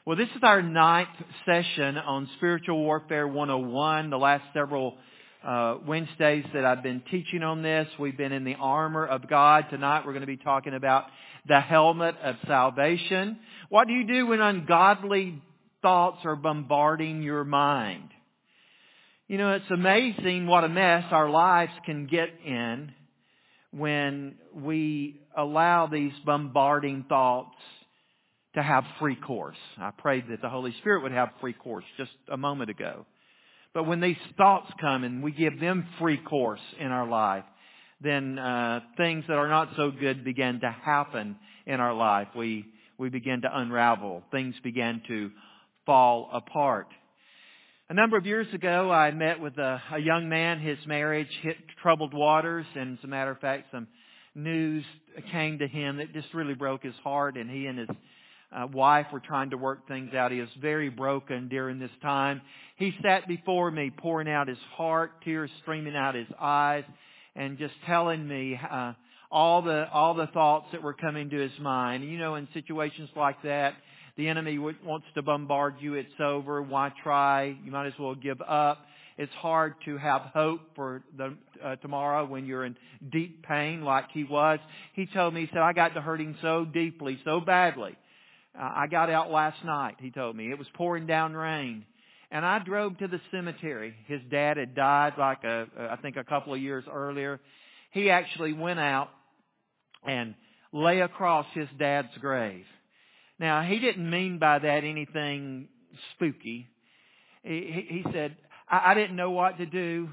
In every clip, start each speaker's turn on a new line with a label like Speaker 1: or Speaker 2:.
Speaker 1: Well, this is our 9th session on Spiritual Warfare 101. The last several Wednesdays that I've been teaching on this, we've been in the armor of God. Tonight we're going to be talking about the helmet of salvation. What do you do when ungodly thoughts are bombarding your mind? You know, it's amazing what a mess our lives can get in when we allow these bombarding thoughts to have free course. I prayed that the Holy Spirit would have free course just a moment ago. But when these thoughts come and we give them free course in our life, then things that are not so good begin to happen in our life. We begin to unravel. Things begin to fall apart. A number of years ago, I met with a young man. His marriage hit troubled waters, and as a matter of fact, some news came to him that just really broke his heart, and he and his wife were trying to work things out. He was very broken during this time. He sat before me pouring out his heart, tears streaming out his eyes, and just telling me all the thoughts that were coming to his mind. You know, in situations like that, the enemy wants to bombard you. It's over. Why try? You might as well give up. It's hard to have hope for tomorrow when you're in deep pain like he was. He told me, he said, I got to hurting so deeply, so badly. I got out last night, he told me. It was pouring down rain. And I drove to the cemetery. His dad had died I think a couple of years earlier. He actually went out and lay across his dad's grave. Now, he didn't mean by that anything spooky. He said, I didn't know what to do.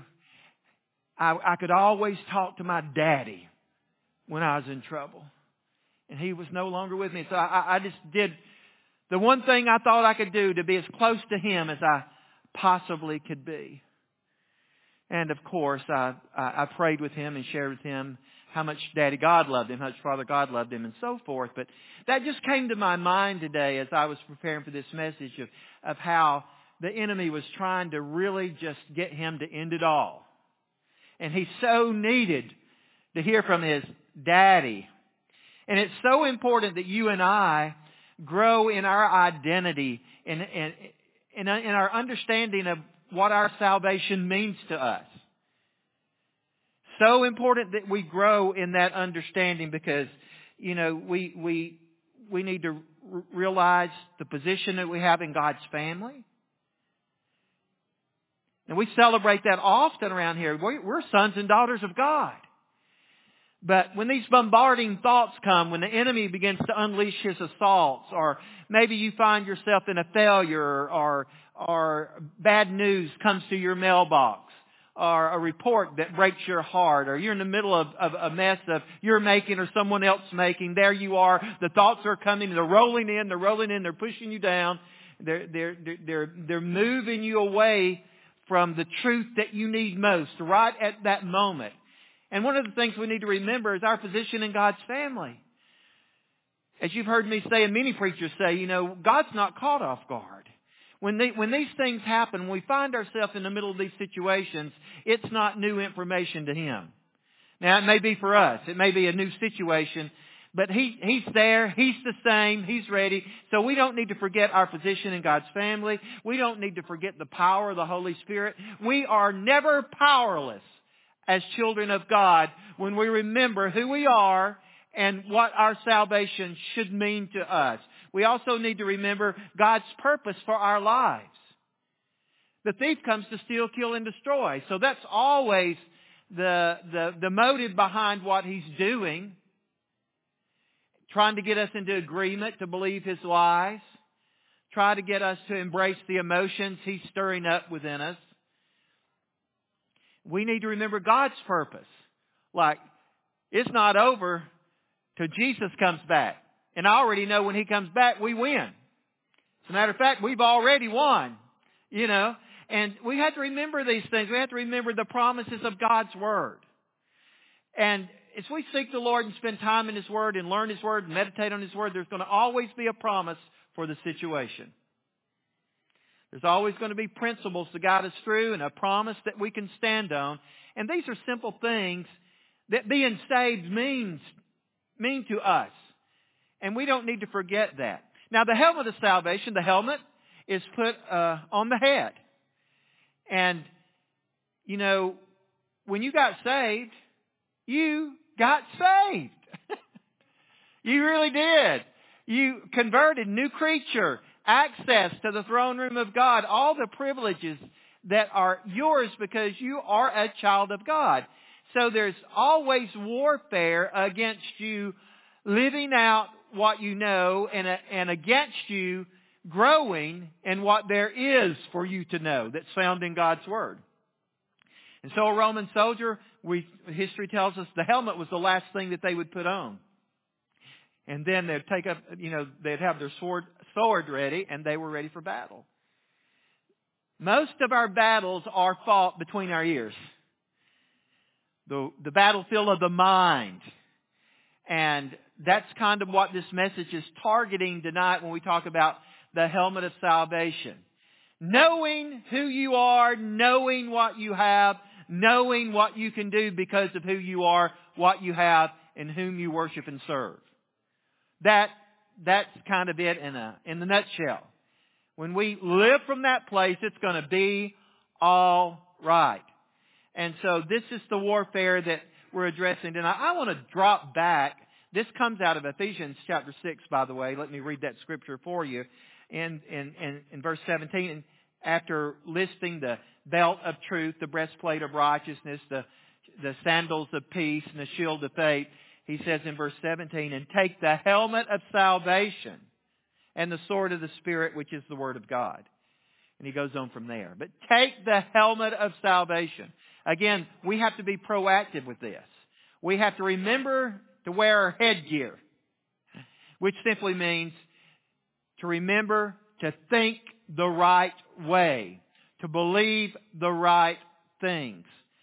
Speaker 1: I could always talk to my daddy when I was in trouble. And he was no longer with me. So I just did the one thing I thought I could do to be as close to him as I possibly could be. And of course, I prayed with him and shared with him how much Daddy God loved him, how much Father God loved him, and so forth. But that just came to my mind today as I was preparing for this message of how the enemy was trying to really just get him to end it all. And he so needed to hear from his daddy. And it's so important that you and I grow in our identity and in our understanding of what our salvation means to us. So important that we grow in that understanding because, you know, we need to realize the position that we have in God's family. And we celebrate that often around here. We're sons and daughters of God. But when these bombarding thoughts come, when the enemy begins to unleash his assaults, or maybe you find yourself in a failure, or bad news comes to your mailbox, or a report that breaks your heart, or you're in the middle of a mess of you're making or someone else making, there you are, the thoughts are coming, they're rolling in, they're pushing you down, they're moving you away from the truth that you need most right at that moment. And one of the things we need to remember is our position in God's family. As you've heard me say, and many preachers say, you know, God's not caught off guard. When these things happen, when we find ourselves in the middle of these situations, it's not new information to Him. Now, it may be for us. It may be a new situation. But He's there. He's the same. He's ready. So we don't need to forget our position in God's family. We don't need to forget the power of the Holy Spirit. We are never powerless as children of God when we remember who we are and what our salvation should mean to us. We also need to remember God's purpose for our lives. The thief comes to steal, kill, and destroy. So that's always the motive behind what he's doing. Trying to get us into agreement to believe his lies. Try to get us to embrace the emotions he's stirring up within us. We need to remember God's purpose. Like, it's not over till Jesus comes back. And I already know when He comes back, we win. As a matter of fact, we've already won. You know, and we have to remember these things. We have to remember the promises of God's Word. And as we seek the Lord and spend time in His Word and learn His Word and meditate on His Word, there's going to always be a promise for the situation. There's always going to be principles to guide us through and a promise that we can stand on. And these are simple things that being saved mean to us. And we don't need to forget that. Now, the helmet of salvation, the helmet is put on the head. And, you know, when you got saved, you got saved. You really did. You converted, new creature, access to the throne room of God, all the privileges that are yours because you are a child of God. So there's always warfare against you living out what you know and against you growing in what there is for you to know that's found in God's Word. And so a Roman soldier, history tells us the helmet was the last thing that they would put on. And then they'd take up, they'd have their sword ready, and they were ready for battle. Most of our battles are fought between our ears. The battlefield of the mind. And that's kind of what this message is targeting tonight when we talk about the helmet of salvation. Knowing who you are, knowing what you have, knowing what you can do because of who you are, what you have, and whom you worship and serve. That's kind of it in the nutshell. When we live from that place, it's going to be all right. And so this is the warfare that we're addressing tonight. I want to drop back. This comes out of Ephesians chapter 6, by the way. Let me read that scripture for you. In verse 17, after listing the belt of truth, the breastplate of righteousness, the sandals of peace, and the shield of faith, he says in verse 17, and take the helmet of salvation and the sword of the Spirit, which is the Word of God. And he goes on from there. But take the helmet of salvation. Again, we have to be proactive with this. We have to remember to wear our headgear, which simply means to remember to think the right way, to believe the right things.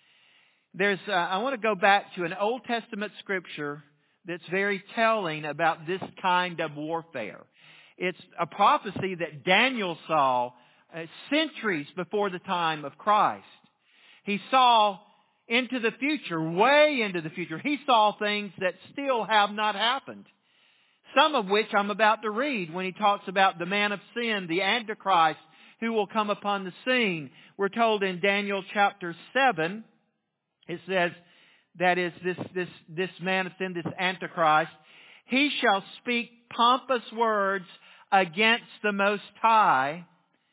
Speaker 1: I want to go back to an Old Testament scripture that's very telling about this kind of warfare. It's a prophecy that Daniel saw centuries before the time of Christ. He saw into the future, way into the future. He saw things that still have not happened. Some of which I'm about to read when he talks about the man of sin, the Antichrist, who will come upon the scene. We're told in Daniel chapter 7, it says, that is this man of sin, this Antichrist, he shall speak pompous words against the Most High.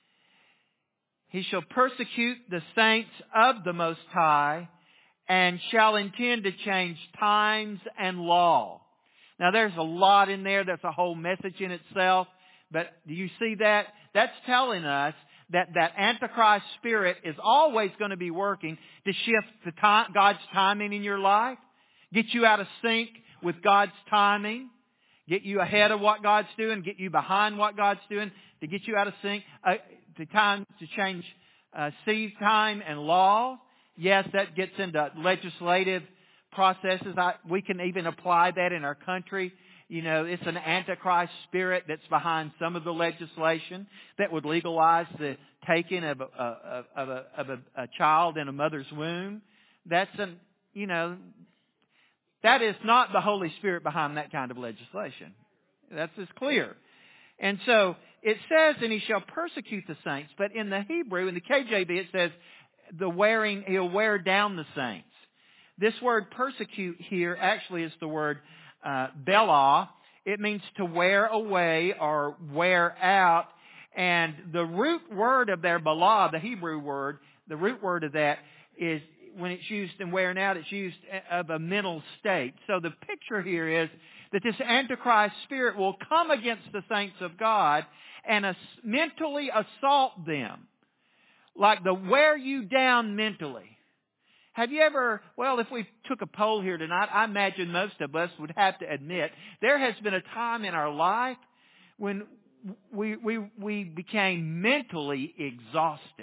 Speaker 1: He shall persecute the saints of the Most High and shall intend to change times and law. Now there's a lot in there. That's a whole message in itself. But do you see that? That's telling us that Antichrist spirit is always going to be working to shift God's timing in your life, get you out of sync with God's timing, get you ahead of what God's doing, get you behind what God's doing, to get you out of sync, to change seed time and law. Yes, that gets into legislative processes. We can even apply that in our country. It's an Antichrist spirit that's behind some of the legislation that would legalize the taking of a child in a mother's womb. That is not the Holy Spirit behind that kind of legislation. That's as clear. And so it says, and he shall persecute the saints. But in the Hebrew, in the KJV, it says, he'll wear down the saints. This word persecute here actually is the word belah. It means to wear away or wear out. And the root word of their belah, the Hebrew word, the root word of that is, when it's used in wearing out, it's used of a mental state. So the picture here is that this Antichrist spirit will come against the saints of God and mentally assault them. Like the wear you down mentally. Have you ever, if we took a poll here tonight, I imagine most of us would have to admit there has been a time in our life when we became mentally exhausted.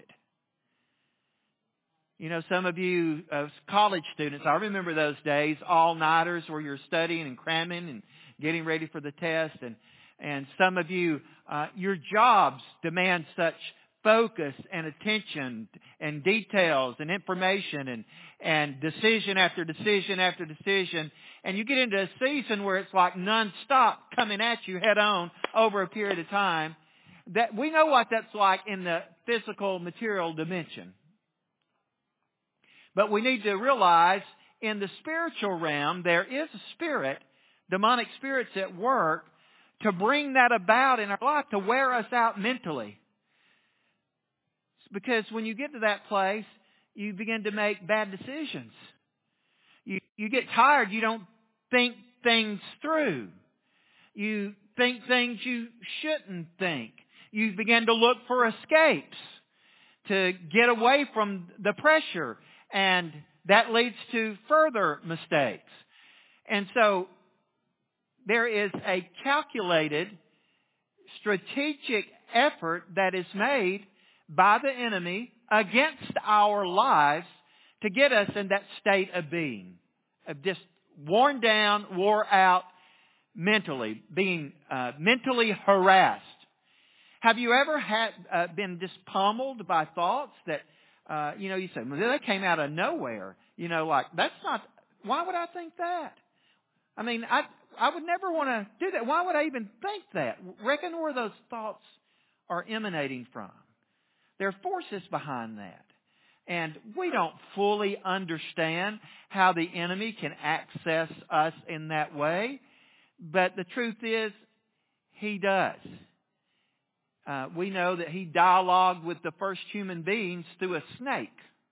Speaker 1: Some of you college students, I remember those days, all-nighters where you're studying and cramming and getting ready for the test. And some of you, your jobs demand such focus and attention and details and information and decision after decision after decision. And you get into a season where it's like nonstop coming at you head on over a period of time. That we know what that's like in the physical material dimension. But we need to realize in the spiritual realm there is a spirit, demonic spirits at work to bring that about in our life, to wear us out mentally. Because when you get to that place, you begin to make bad decisions. You get tired. You don't think things through. You think things you shouldn't think. You begin to look for escapes to get away from the pressure. And that leads to further mistakes. And so there is a calculated, strategic effort that is made by the enemy against our lives to get us in that state of being, of just worn down, wore out mentally, being mentally harassed. Have you ever been just pummeled by thoughts that, you say, well, they came out of nowhere. Like, that's not, why would I think that? I mean, I would never want to do that. Why would I even think that? Reckon where those thoughts are emanating from. There are forces behind that. And we don't fully understand how the enemy can access us in that way. But the truth is, he does. We know that he dialogued with the first human beings through a snake.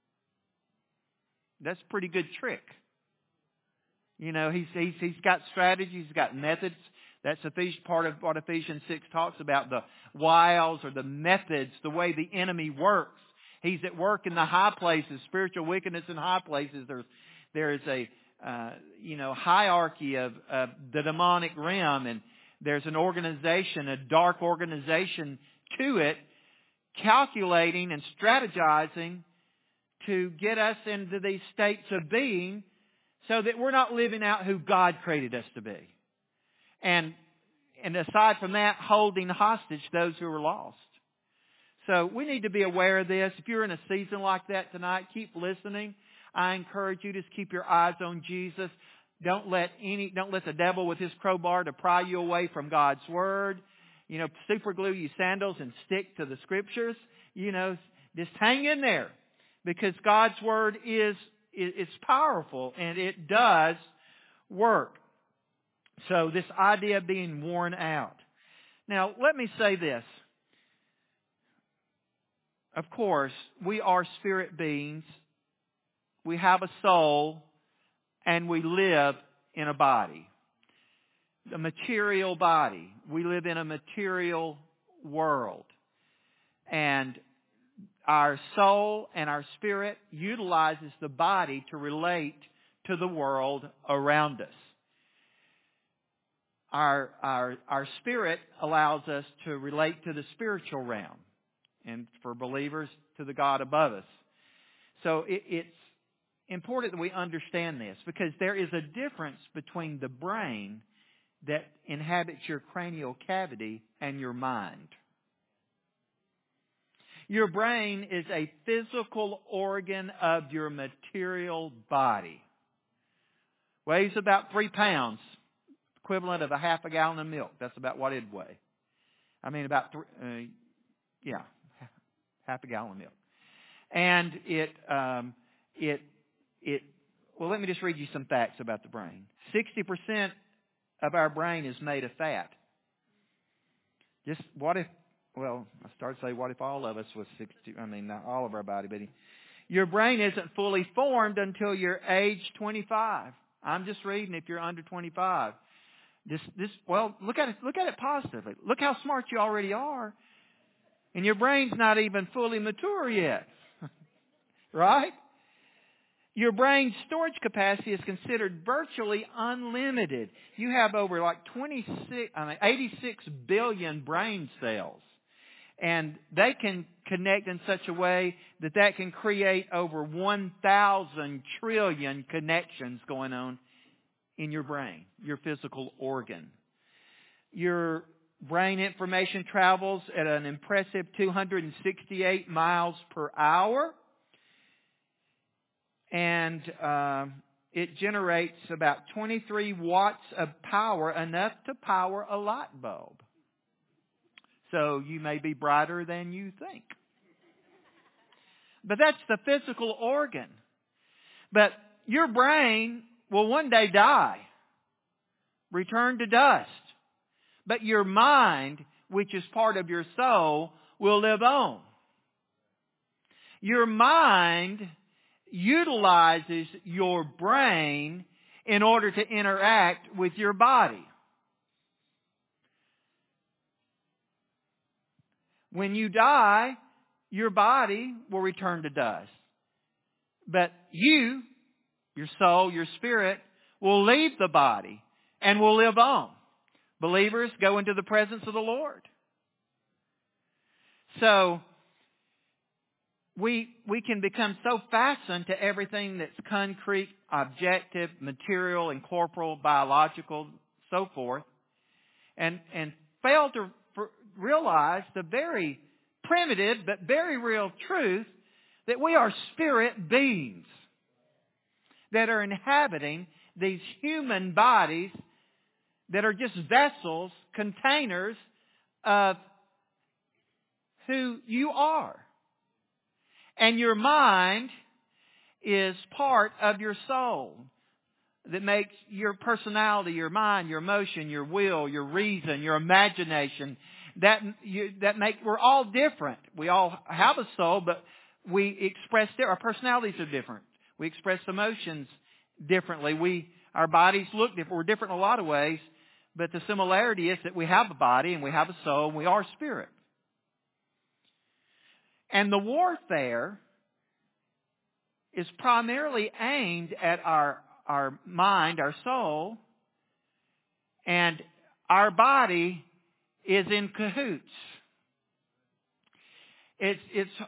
Speaker 1: That's a pretty good trick. He's got strategies, he's got methods. That's part of what Ephesians 6 talks about, the wiles or the methods, the way the enemy works. He's at work in the high places, spiritual wickedness in high places. There is a hierarchy of the demonic realm, and there's an organization, a dark organization to it, calculating and strategizing to get us into these states of being so that we're not living out who God created us to be. And aside from that, holding hostage those who are lost. So we need to be aware of this. If you're in a season like that tonight, keep listening. I encourage you to just keep your eyes on Jesus. Don't let the devil with his crowbar to pry you away from God's Word. Super glue your sandals and stick to the Scriptures. Just hang in there. Because God's Word is powerful and it does work. So this idea of being worn out. Now, let me say this. Of course, we are spirit beings. We have a soul and we live in a body. A material body. We live in a material world. And our soul and our spirit utilizes the body to relate to the world around us. Our spirit allows us to relate to the spiritual realm, and for believers, to the God above us. So it's important that we understand this, because there is a difference between the brain that inhabits your cranial cavity and your mind. Your brain is a physical organ of your material body. Weighs about 3 pounds, equivalent of a half a gallon of milk. That's about what it'd weigh. I mean, about half a gallon of milk. And well, let me just read you some facts about the brain. 60% of our brain is made of fat. Just what if, well, I started to say, what if all of us was 60, not all of our body, but your brain isn't fully formed until you're age 25. I'm just reading if you're under 25. Well, look at it positively. Look how smart you already are. And your brain's not even fully mature yet. Right? Your brain's storage capacity is considered virtually unlimited. You have over 86 billion brain cells. And they can connect in such a way that can create over 1,000 trillion connections going on in your brain, your physical organ. Your brain information travels at an impressive 268 miles per hour. And it generates about 23 watts of power, enough to power a light bulb. So you may be brighter than you think. But that's the physical organ. But your brain will one day die, return to dust. But your mind, which is part of your soul, will live on. Your mind utilizes your brain in order to interact with your body. When you die, your body will return to dust. But you, your soul, your spirit, will leave the body and will live on. Believers go into the presence of the Lord. So, we can become so fastened to everything that's concrete, objective, material, and corporal, biological, so forth, and fail to realize the very primitive but very real truth that we are spirit beings that are inhabiting these human bodies that are just vessels, containers of who you are. And your mind is part of your soul that makes your personality, your mind, your emotion, your will, your reason, your imagination. We're all different. We all have a soul, but we express our personalities are different. We express emotions differently. Our bodies look different. We're different in a lot of ways, but the similarity is that we have a body and we have a soul and we are spirit. And the warfare is primarily aimed at our mind, our soul, and our body is in cahoots. In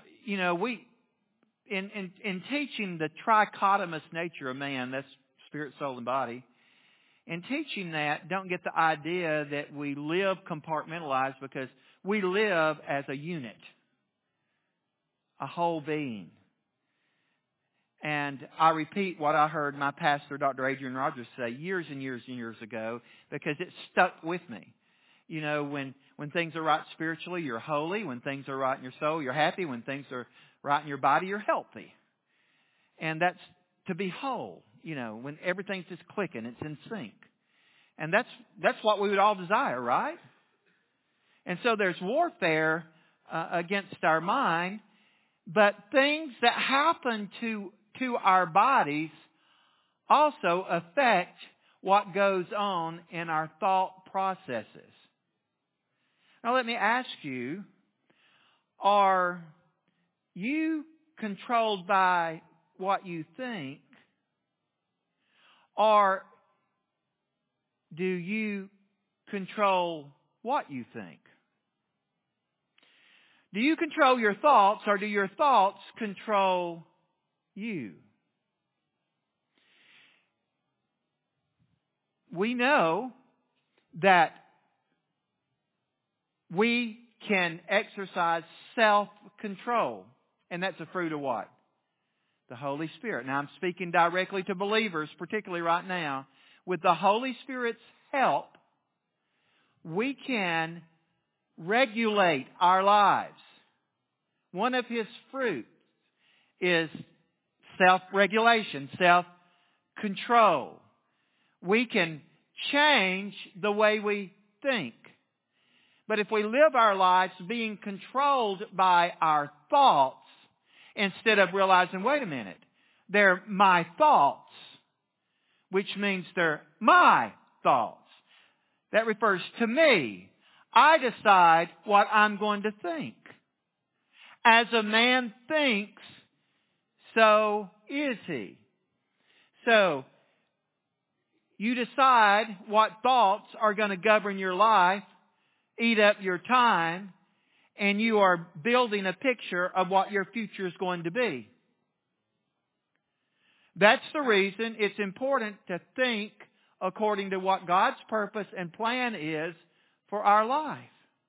Speaker 1: teaching the trichotomous nature of man, that's spirit, soul, and body, in teaching that, don't get the idea that we live compartmentalized, because we live as a unit. A whole being. And I repeat what I heard my pastor, Dr. Adrian Rogers, say years and years and years ago, because it stuck with me. You know, when things are right spiritually, you're holy. When things are right in your soul, you're happy. When things are right in your body, you're healthy. And that's to be whole. You know, when everything's just clicking, it's in sync. And that's what we would all desire, right? And so there's warfare against our mind. But things that happen to our bodies also affect what goes on in our thought processes. Now let me ask you, are you controlled by what you think, or do you control what you think? Do you control your thoughts, or do your thoughts control you? We know that we can exercise self-control. And that's a fruit of what? The Holy Spirit. Now I'm speaking directly to believers, particularly right now. With the Holy Spirit's help, we can regulate our lives. One of His fruits is self-regulation, self-control. We can change the way we think. But if we live our lives being controlled by our thoughts, instead of realizing, wait a minute, they're my thoughts, which means they're my thoughts. That refers to me. I decide what I'm going to think. As a man thinks, so is he. So, you decide what thoughts are going to govern your life, eat up your time, and you are building a picture of what your future is going to be. That's the reason it's important to think according to what God's purpose and plan is for our life.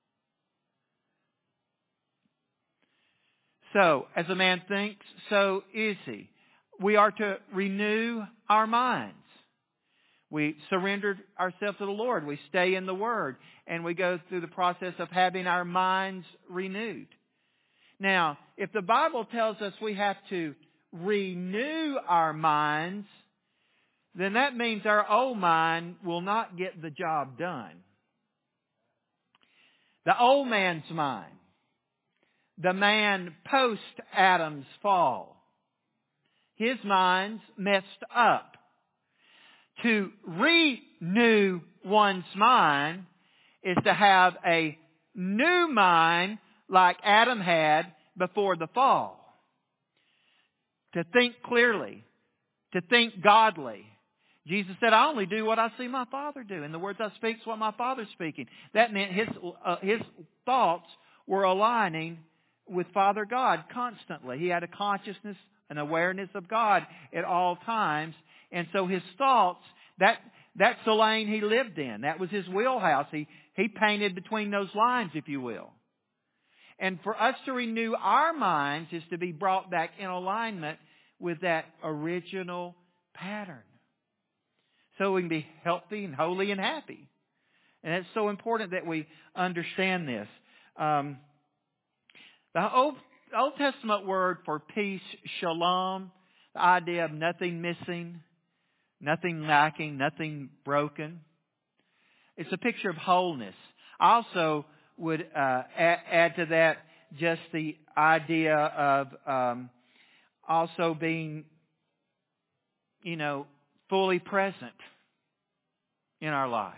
Speaker 1: So, as a man thinks, so is he. We are to renew our minds. We surrendered ourselves to the Lord. We stay in the Word. And we go through the process of having our minds renewed. Now, if the Bible tells us we have to renew our minds, then that means our old mind will not get the job done. The old man's mind, the man post Adam's fall, his mind's messed up. To renew one's mind is to have a new mind like Adam had before the fall. To think clearly, to think godly. Jesus said, I only do what I see my Father do. And the words I speak is what my Father's speaking. That meant his thoughts were aligning with Father God constantly. He had a consciousness, an awareness of God at all times. And so his thoughts, that's the lane he lived in. That was his wheelhouse. He painted between those lines, if you will. And for us to renew our minds is to be brought back in alignment with that original pattern. So we can be healthy and holy and happy. And it's so important that we understand this. The Old Testament word for peace, shalom, the idea of nothing missing, nothing lacking, nothing broken. It's a picture of wholeness. I also would add to that just the idea of also being, fully present in our life.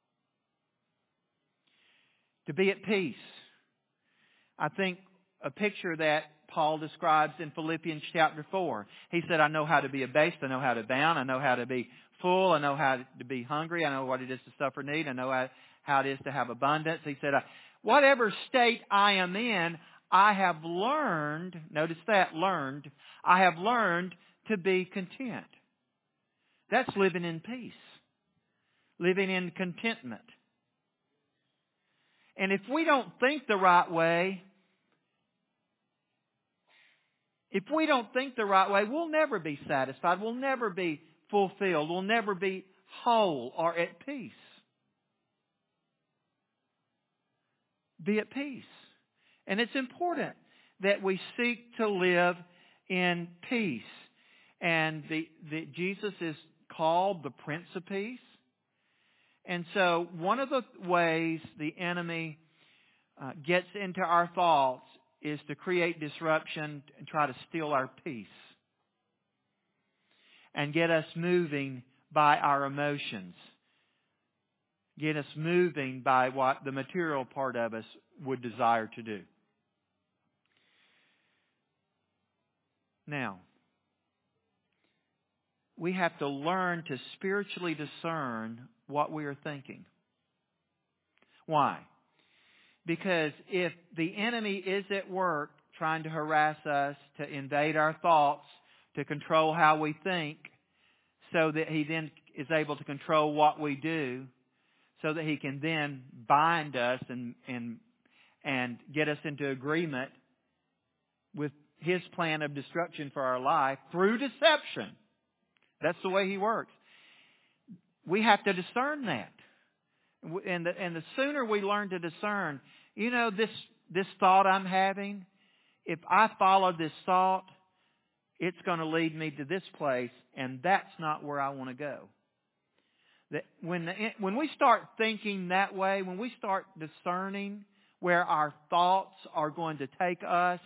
Speaker 1: To be at peace. I think a picture that Paul describes in Philippians chapter 4. He said, I know how to be abased, I know how to abound, I know how to be full, I know how to be hungry, I know what it is to suffer need, I know how it is to have abundance. He said, whatever state I am in, I have learned, notice that, I have learned to be content. That's living in peace. Living in contentment. And if we don't think the right way, we'll never be satisfied. We'll never be fulfilled. We'll never be whole or at peace. Be at peace. And it's important that we seek to live in peace. And Jesus is called the Prince of Peace. And so one of the ways the enemy gets into our thoughts is to create disruption and try to steal our peace. And get us moving by our emotions. Get us moving by what the material part of us would desire to do. Now, we have to learn to spiritually discern what we are thinking. Why? Because if the enemy is at work trying to harass us, to invade our thoughts, to control how we think, so that he then is able to control what we do, so that he can then bind us and get us into agreement with his plan of destruction for our life through deception. That's the way he works. We have to discern that. And the sooner we learn to discern, this thought I'm having, if I follow this thought, it's going to lead me to this place, and that's not where I want to go. That when we start thinking that way, when we start discerning where our thoughts are going to take us,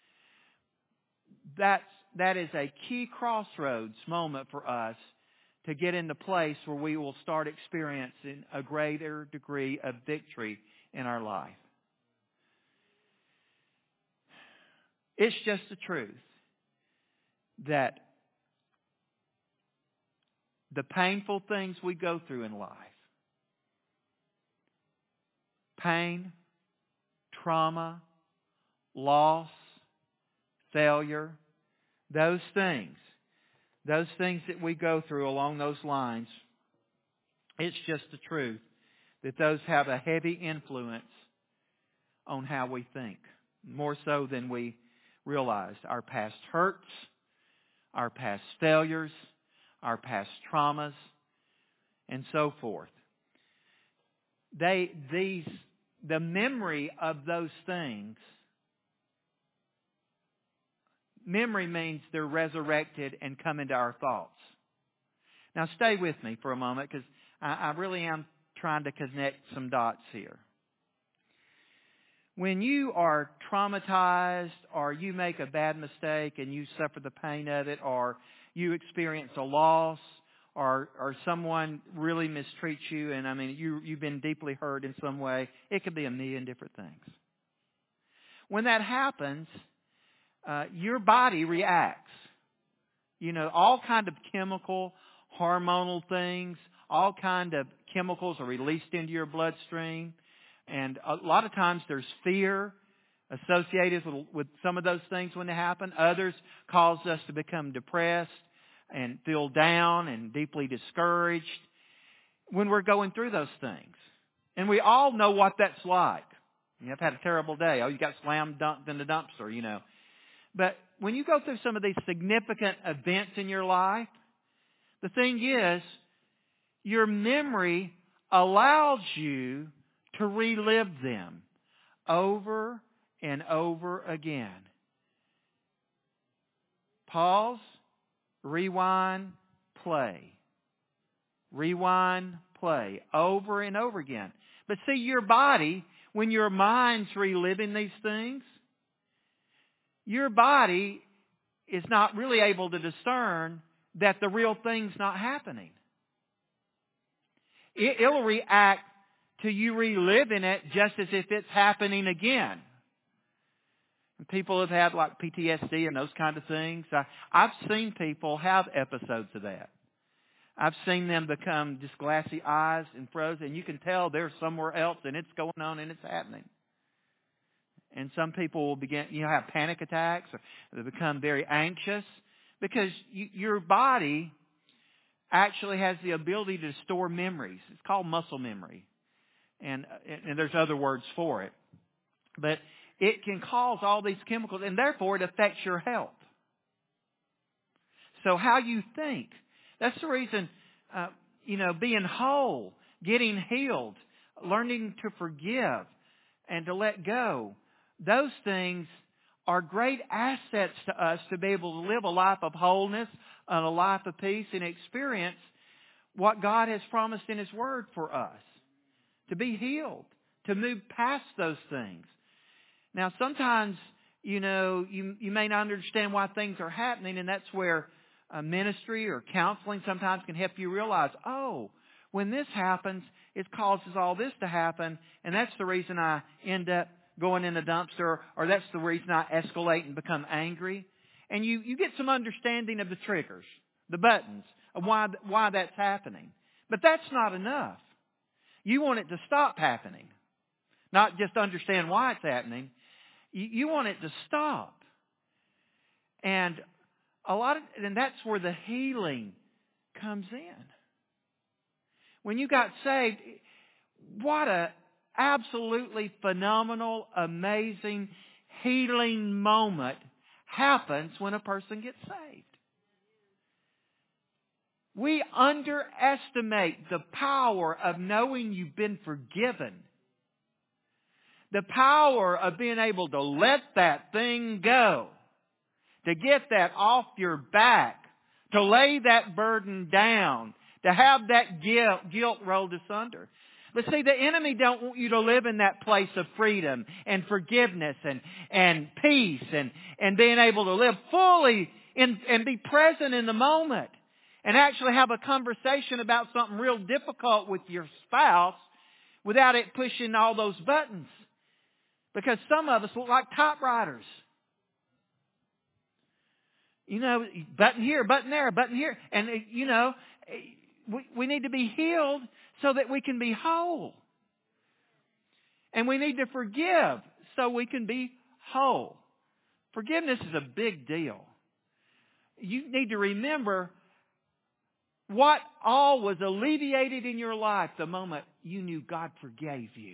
Speaker 1: that is a key crossroads moment for us to get in the place where we will start experiencing a greater degree of victory in our life. It's just the truth that the painful things we go through in life, pain, trauma, loss, failure, those things that we go through along those lines, it's just the truth that those have a heavy influence on how we think, more so than we realized. Our past hurts, our past failures, our past traumas, and so forth. The memory of those things, memory means they're resurrected and come into our thoughts. Now stay with me for a moment, because I really am trying to connect some dots here. When you are traumatized, or you make a bad mistake and you suffer the pain of it, or you experience a loss, or someone really mistreats you, and you've been deeply hurt in some way, it could be a million different things. When that happens, your body reacts. All kind of chemical, hormonal things, all kind of chemicals are released into your bloodstream. And a lot of times there's fear associated with some of those things when they happen. Others cause us to become depressed and feel down and deeply discouraged when we're going through those things. And we all know what that's like. I've had a terrible day. Oh, you got slam dunked in the dumpster, But when you go through some of these significant events in your life, the thing is, your memory allows you to relive them over and over again. Pause, rewind, play. Rewind, play. Over and over again. But see, your body, when your mind's reliving these things, your body is not really able to discern that the real thing's not happening. It'll react to you reliving it just as if it's happening again. People have had like PTSD and those kind of things. I've seen people have episodes of that. I've seen them become just glassy eyes and frozen, and you can tell they're somewhere else and it's going on and it's happening. And some people will begin, have panic attacks, or they become very anxious because your body actually has the ability to store memories. It's called muscle memory. And there's other words for it. But it can cause all these chemicals, and therefore it affects your health. So how you think. That's the reason, being whole, getting healed, learning to forgive and to let go. Those things are great assets to us to be able to live a life of wholeness and a life of peace and experience what God has promised in His Word for us. To be healed, to move past those things. Now sometimes, you may not understand why things are happening, and that's where ministry or counseling sometimes can help you realize, when this happens, it causes all this to happen, and that's the reason I end up going in the dumpster, or that's the reason I escalate and become angry. And you get some understanding of the triggers, the buttons, of why that's happening. But that's not enough. You want it to stop happening. Not just understand why it's happening. You want it to stop. And and that's where the healing comes in. When you got saved, what a absolutely phenomenal, amazing, healing moment happens when a person gets saved. We underestimate the power of knowing you've been forgiven. The power of being able to let that thing go. To get that off your back. To lay that burden down. To have that guilt rolled asunder. But see, the enemy don't want you to live in that place of freedom and forgiveness and peace and being able to live fully and be present in the moment. And actually have a conversation about something real difficult with your spouse without it pushing all those buttons. Because some of us look like typewriters. Button here, button there, button here. And, we need to be healed so that we can be whole. And we need to forgive so we can be whole. Forgiveness is a big deal. You need to remember what all was alleviated in your life the moment you knew God forgave you.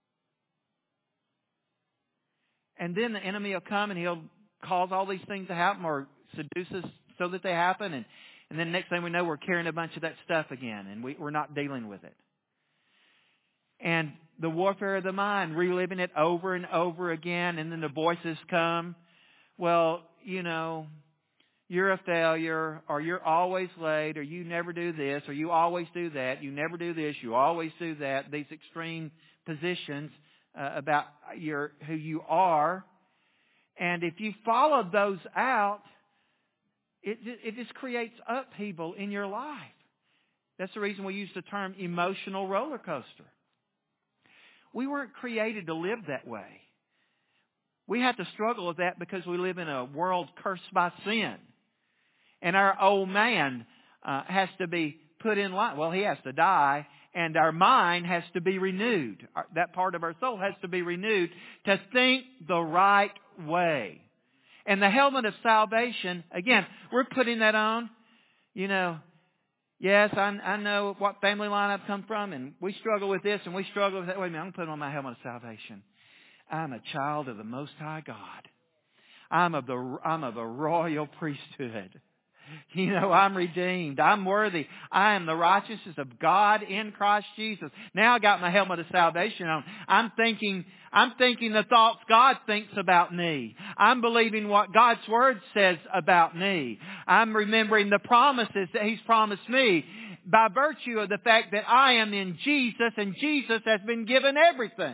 Speaker 1: And then the enemy will come and he'll cause all these things to happen or seduce us so that they happen. And then next thing we know, we're carrying a bunch of that stuff again and we're not dealing with it. And the warfare of the mind, reliving it over and over again. And then the voices come. Well, you know, you're a failure, or you're always late, or you never do this, or you always do that. You never do this, you always do that. These extreme positions about who you are. And if you follow those out, it just creates upheaval in your life. That's the reason we use the term emotional roller coaster. We weren't created to live that way. We have to struggle with that because we live in a world cursed by sin. And our old man has to be put in line. Well, he has to die. And our mind has to be renewed. That part of our soul has to be renewed to think the right way. And the helmet of salvation, again, we're putting that on. You know, yes, I know what family line I've come from, and we struggle with this and we struggle with that. Wait a minute, I'm putting on my helmet of salvation. I'm a child of the Most High God. I'm of a royal priesthood. You know, I'm redeemed. I'm worthy. I am the righteousness of God in Christ Jesus. Now I got my helmet of salvation on. I'm thinking the thoughts God thinks about me. I'm believing what God's Word says about me. I'm remembering the promises that He's promised me by virtue of the fact that I am in Jesus and Jesus has been given everything.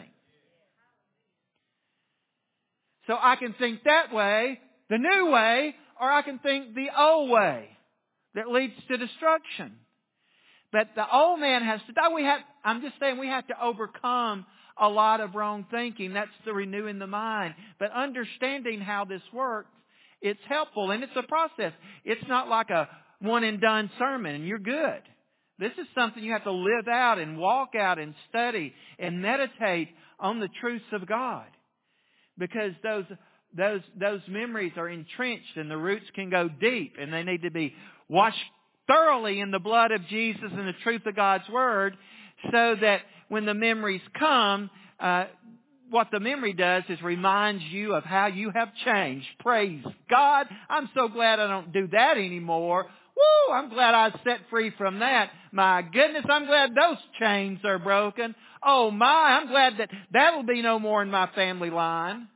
Speaker 1: So I can think that way, the new way, or I can think the old way that leads to destruction. But the old man has to die. I'm just saying we have to overcome a lot of wrong thinking. That's the renewing the mind. But understanding how this works, it's helpful and it's a process. It's not like a one and done sermon and you're good. This is something you have to live out and walk out and study and meditate on the truths of God. Because those memories are entrenched and the roots can go deep and they need to be washed thoroughly in the blood of Jesus and the truth of God's Word so that when the memories come, what the memory does is reminds you of how you have changed. Praise God. I'm so glad I don't do that anymore. Woo! I'm glad I was set free from that. My goodness, I'm glad those chains are broken. Oh my, I'm glad that'll be no more in my family line.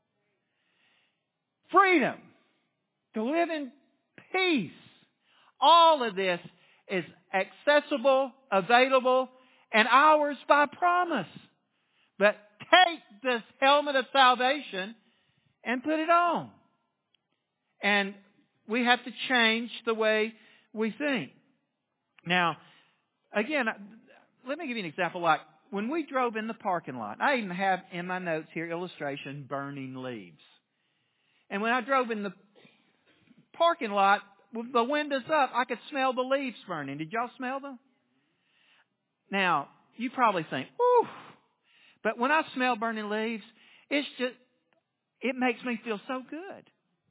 Speaker 1: Freedom to live in peace. All of this is accessible, available, and ours by promise. But take this helmet of salvation and put it on. And we have to change the way we think. Now, again, let me give you an example. Like when we drove in the parking lot, I even have in my notes here illustration burning leaves. And when I drove in the parking lot with the windows up, I could smell the leaves burning. Did y'all smell them? Now, you probably think, ooh. But when I smell burning leaves, it makes me feel so good.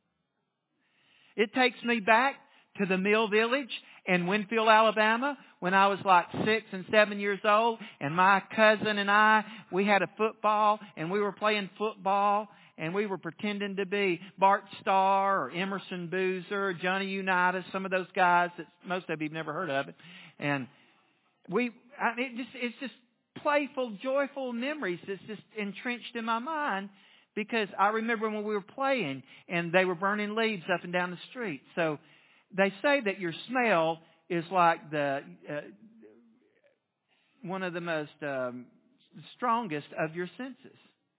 Speaker 1: It takes me back to the Mill Village in Winfield, Alabama, when I was like 6 and 7 years old, and my cousin and we had a football, and we were playing football, and we were pretending to be Bart Starr or Emerson Boozer or Johnny Unitas, some of those guys that most of you've never heard of it. And it's just playful, joyful memories that's just entrenched in my mind because I remember when we were playing and they were burning leaves up and down the street. So they say that your smell is like one of the most strongest of your senses.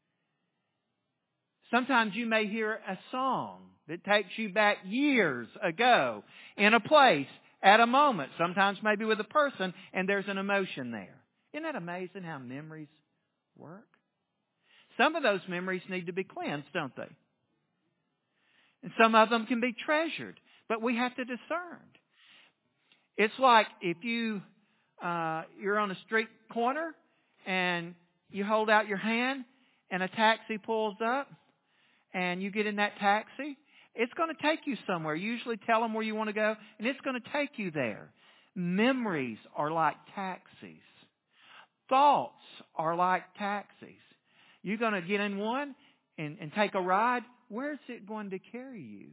Speaker 1: Sometimes you may hear a song that takes you back years ago in a place, at a moment, sometimes maybe with a person, and there's an emotion there. Isn't that amazing how memories work? Some of those memories need to be cleansed, don't they? And some of them can be treasured, but we have to discern. It's like if you're on a street corner and you hold out your hand and a taxi pulls up and you get in that taxi, it's going to take you somewhere. Usually tell them where you want to go and it's going to take you there. Memories are like taxis. thoughts are like taxis. You're going to get in one and take a ride. Where's it going to carry you?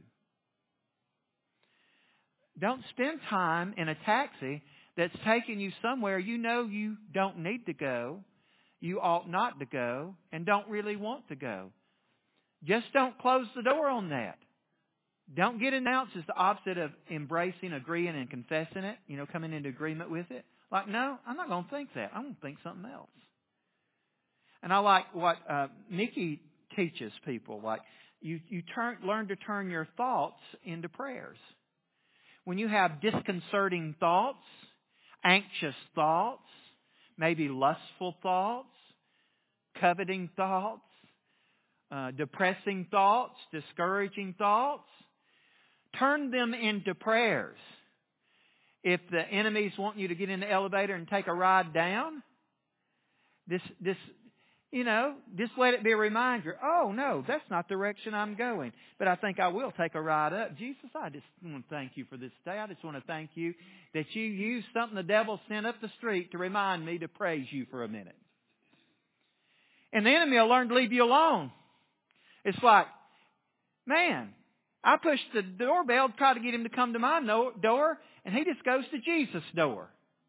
Speaker 1: Don't spend time in a taxi that's taking you somewhere you know you don't need to go, you ought not to go, and don't really want to go. Just don't close the door on that. Don't get announced as the opposite of embracing, agreeing, and confessing it, coming into agreement with it. Like, no, I'm not going to think that. I'm going to think something else. And I like what Nikki teaches people. Like, you learn to turn your thoughts into prayers. When you have disconcerting thoughts, anxious thoughts, maybe lustful thoughts, coveting thoughts, depressing thoughts, discouraging thoughts, turn them into prayers. If the enemy's wanting you to get in the elevator and take a ride down, just let it be a reminder. Oh, no, that's not the direction I'm going. But I think I will take a ride up. Jesus, I just want to thank you for this day. I just want to thank you that you used something the devil sent up the street to remind me to praise you for a minute. And the enemy will learn to leave you alone. It's like, man, I pushed the doorbell to try to get him to come to my door, and he just goes to Jesus' door.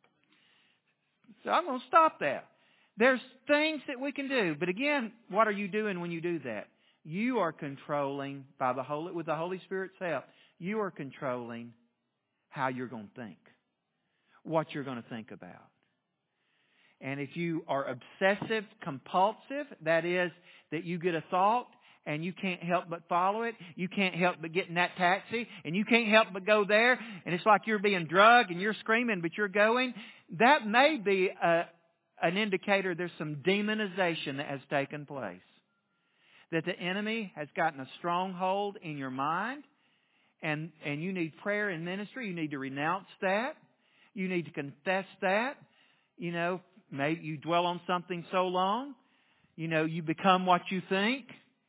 Speaker 1: So I'm going to stop that. There's things that we can do. But again, what are you doing when you do that? You are controlling, with the Holy Spirit's help, you are controlling how you're going to think, what you're going to think about. And if you are obsessive compulsive, that is, that you get a thought and you can't help but follow it, you can't help but get in that taxi, and you can't help but go there, and it's like you're being drugged and you're screaming, but you're going, that may be an indicator there's some demonization that has taken place. That the enemy has gotten a stronghold in your mind, and you need prayer and ministry. You need to renounce that. You need to confess that. Maybe you dwell on something so long, you become what you think.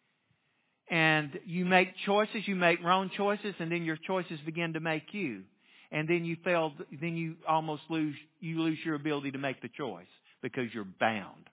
Speaker 1: And you make choices, you make wrong choices, and then your choices begin to make you. And then you almost lose your ability to make the choice because you're bound.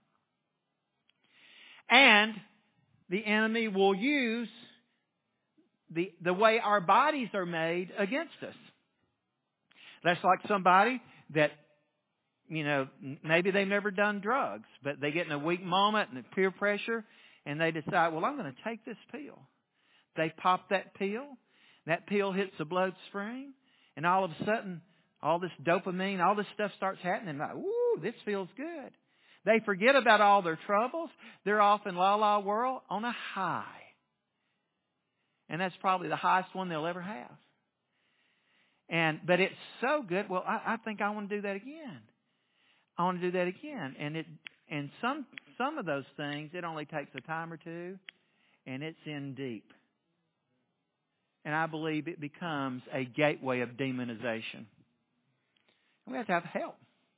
Speaker 1: And the enemy will use the way our bodies are made against us. That's like somebody that, maybe they've never done drugs, but they get in a weak moment and the peer pressure, and they decide, well, I'm going to take this pill. They pop that pill hits the bloodstream, and all of a sudden, all this dopamine, all this stuff starts happening. Like, ooh, this feels good. They forget about all their troubles. They're off in la-la world on a high. And that's probably the highest one they'll ever have. But it's so good. Well, I think I want to do that again. I want to do that again. And some of those things, it only takes a time or two, and it's in deep. And I believe it becomes a gateway of demonization. And we have to have help.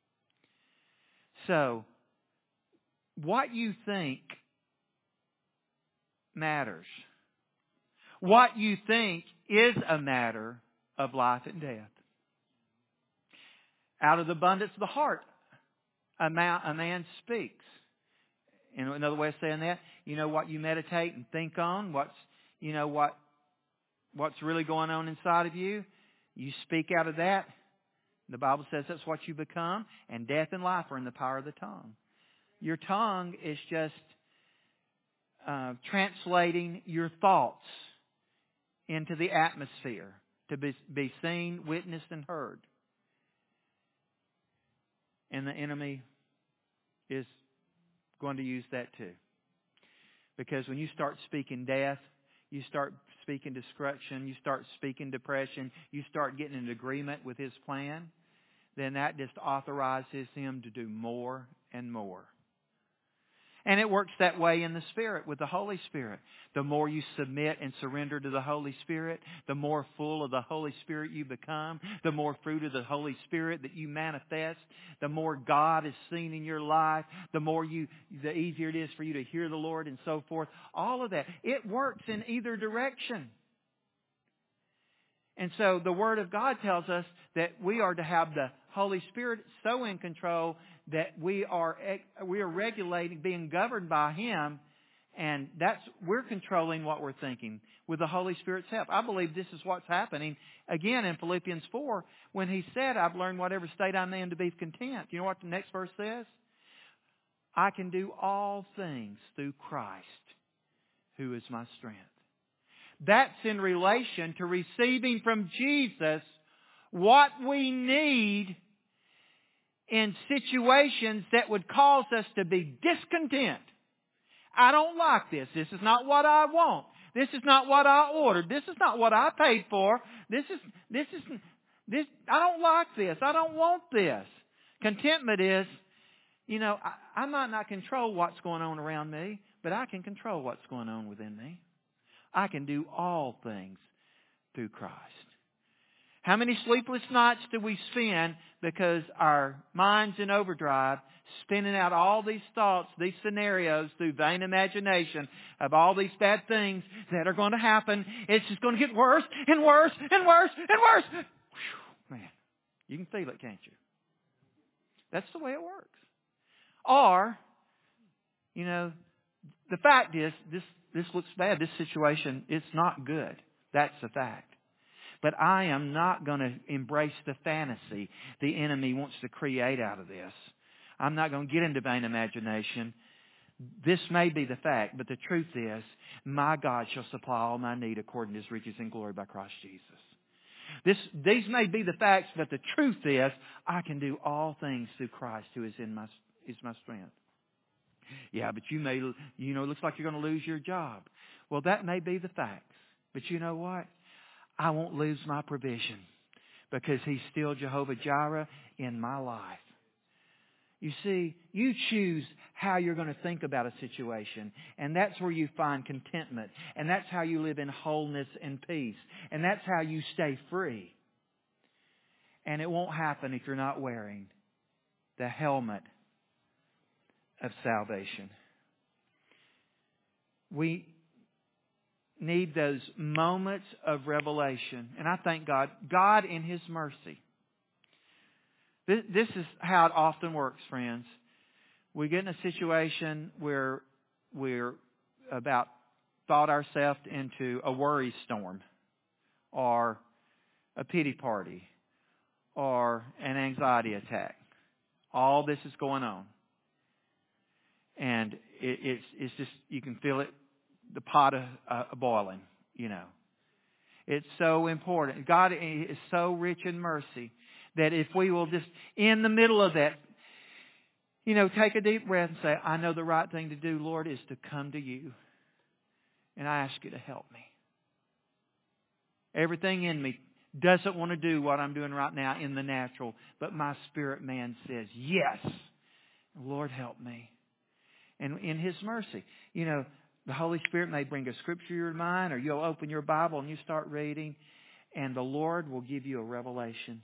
Speaker 1: So, what you think matters. What you think is a matter of life and death. Out of the abundance of the heart, a man speaks. And another way of saying that, what you meditate and think on, what's really going on inside of you, you speak out of that. The Bible says that's what you become, and death and life are in the power of the tongue. Your tongue is just translating your thoughts into the atmosphere to be seen, witnessed, and heard. And the enemy is going to use that too. Because when you start speaking death, you start speaking destruction, you start speaking depression, you start getting in agreement with his plan, then that just authorizes him to do more and more. And it works that way in the Spirit, with the Holy Spirit. The more you submit and surrender to the Holy Spirit, the more full of the Holy Spirit you become, the more fruit of the Holy Spirit that you manifest, the more God is seen in your life, the easier it is for you to hear the Lord and so forth. All of that. It works in either direction. And so the Word of God tells us that we are to have the Holy Spirit so in control that we are regulating, being governed by Him, and we're controlling what we're thinking with the Holy Spirit's help. I believe this is what's happening again in Philippians 4 when he said, I've learned whatever state I'm in to be content. You know what the next verse says? I can do all things through Christ, who is my strength. That's in relation to receiving from Jesus what we need in situations that would cause us to be discontent. I don't like this. This is not what I want. This is not what I ordered. This is not what I paid for. I don't like this. I don't want this. Contentment is, I might not control what's going on around me, but I can control what's going on within me. I can do all things through Christ. How many sleepless nights do we spend because our mind's in overdrive, spinning out all these thoughts, these scenarios through vain imagination of all these bad things that are going to happen. It's just going to get worse and worse and worse and worse. Whew, man, you can feel it, can't you? That's the way it works. Or, the fact is, this looks bad. This situation, it's not good. That's the fact. But I am not going to embrace the fantasy the enemy wants to create out of this. I'm not going to get into vain imagination. This may be the fact, but the truth is, my God shall supply all my need according to His riches and glory by Christ Jesus. These may be the facts, but the truth is, I can do all things through Christ who is my strength. Yeah, but it looks like you're going to lose your job. Well, that may be the facts. But you know what? I won't lose my provision because He's still Jehovah Jireh in my life. You see, you choose how you're going to think about a situation. And that's where you find contentment. And that's how you live in wholeness and peace. And that's how you stay free. And it won't happen if you're not wearing the helmet of salvation. We need those moments of revelation. And I thank God. God in His mercy. This is how it often works, friends. We get in a situation where we're about thought ourselves into a worry storm or a pity party or an anxiety attack. All this is going on. And it's just, you can feel it, the pot boiling, It's so important. God is so rich in mercy that if we will just, in the middle of that, take a deep breath and say, I know the right thing to do, Lord, is to come to You. And I ask You to help me. Everything in me doesn't want to do what I'm doing right now in the natural, but my spirit man says, yes, Lord, help me. And in His mercy, the Holy Spirit may bring a scripture to your mind, or you'll open your Bible and you start reading, and the Lord will give you a revelation.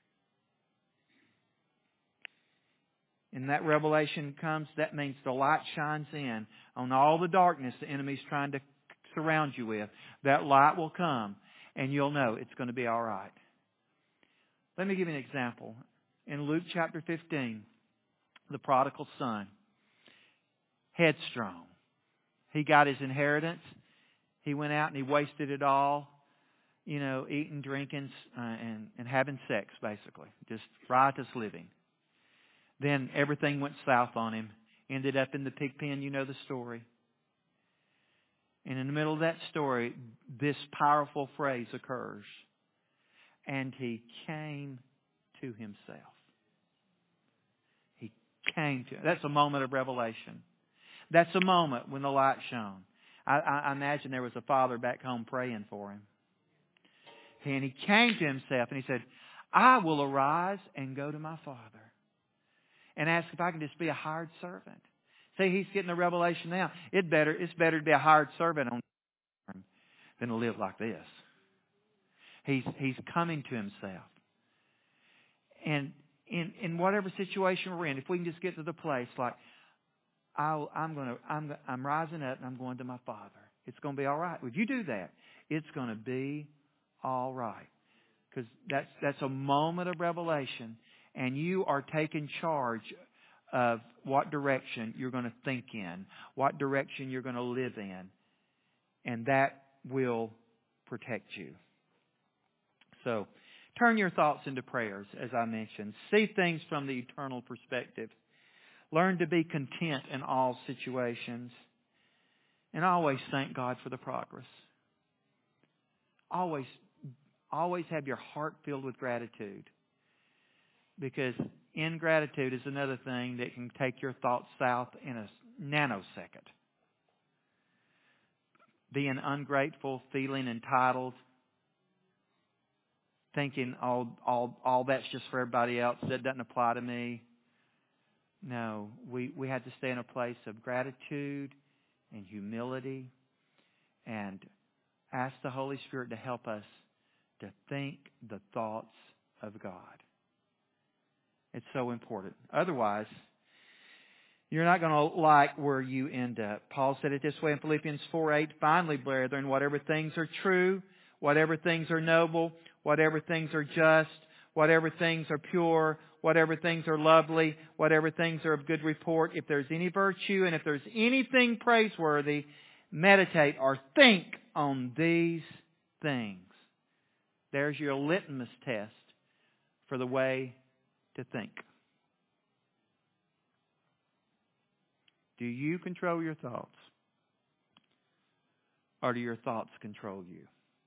Speaker 1: And that revelation comes, that means the light shines in on all the darkness the enemy's trying to surround you with. That light will come, and you'll know it's going to be all right. Let me give you an example. In Luke chapter 15, the prodigal son, headstrong. He got his inheritance. He went out and he wasted it all, eating, drinking, and having sex, basically. Just riotous living. Then everything went south on him. Ended up in the pig pen. You know the story. And in the middle of that story, this powerful phrase occurs. And he came to himself. He came to. That's a moment of revelation. That's a moment when the light shone. I imagine there was a father back home praying for him. And he came to himself and he said, I will arise and go to my father and ask if I can just be a hired servant. See, he's getting a revelation now. It's better to be a hired servant on than to live like this. He's coming to himself. And in whatever situation we're in, if we can just get to the place like, I'm rising up and I'm going to my Father. It's going to be all right. If you do that, it's going to be all right. Because that's a moment of revelation. and you are taking charge of what direction you're going to think in, what direction you're going to live in, and that will protect you. So, turn your thoughts into prayers, as I mentioned. See things from the eternal perspective. Learn to be content in all situations. And always thank God for the progress. Always have your heart filled with gratitude. Because ingratitude is another thing that can take your thoughts south in a nanosecond. Being ungrateful, feeling entitled, thinking all that's just for everybody else, that doesn't apply to me. No, we have to stay in a place of gratitude and humility and ask the Holy Spirit to help us to think the thoughts of God. It's so important. Otherwise, you're not going to like where you end up. Paul said it this way in Philippians 4:8, "Finally, brethren, whatever things are true, whatever things are noble, whatever things are just, whatever things are pure, whatever things are lovely, whatever things are of good report, if there's any virtue and if there's anything praiseworthy, meditate or think on these things." There's your litmus test for the way to think. Do you control your thoughts? Or do your thoughts control you?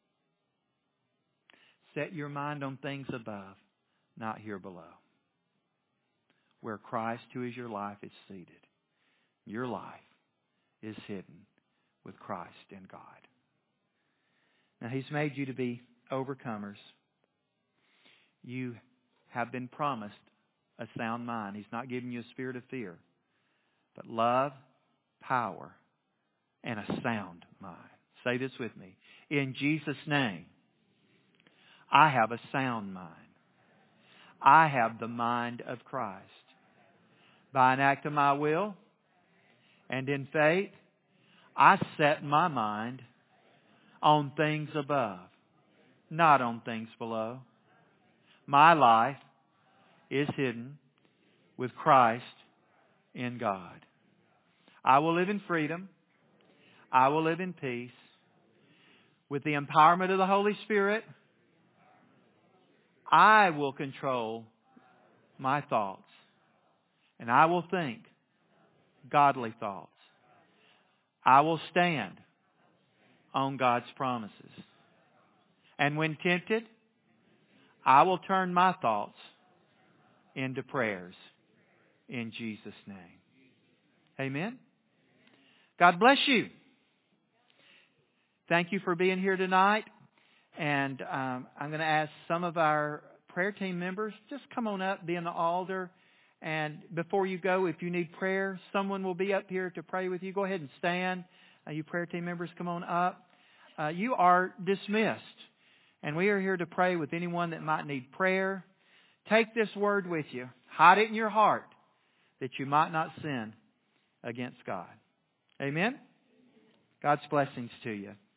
Speaker 1: Set your mind on things above, not here below, where Christ, who is your life, is seated. Your life is hidden with Christ in God. Now, He's made you to be overcomers. You have been promised a sound mind. He's not giving you a spirit of fear, but love, power, and a sound mind. Say this with me. In Jesus' name, I have a sound mind. I have the mind of Christ. By an act of my will and in faith, I set my mind on things above, not on things below. My life is hidden with Christ in God. I will live in freedom. I will live in peace. With the empowerment of the Holy Spirit, I will control my thoughts. And I will think godly thoughts. I will stand on God's promises. And when tempted, I will turn my thoughts into prayers in Jesus' name. Amen. God bless you. Thank you for being here tonight. And I'm going to ask some of our prayer team members, just come on up, be in the altar. And before you go, if you need prayer, someone will be up here to pray with you. Go ahead and stand. You prayer team members, come on up. You are dismissed. And we are here to pray with anyone that might need prayer. Take this word with you. Hide it in your heart that you might not sin against God. Amen? God's blessings to you.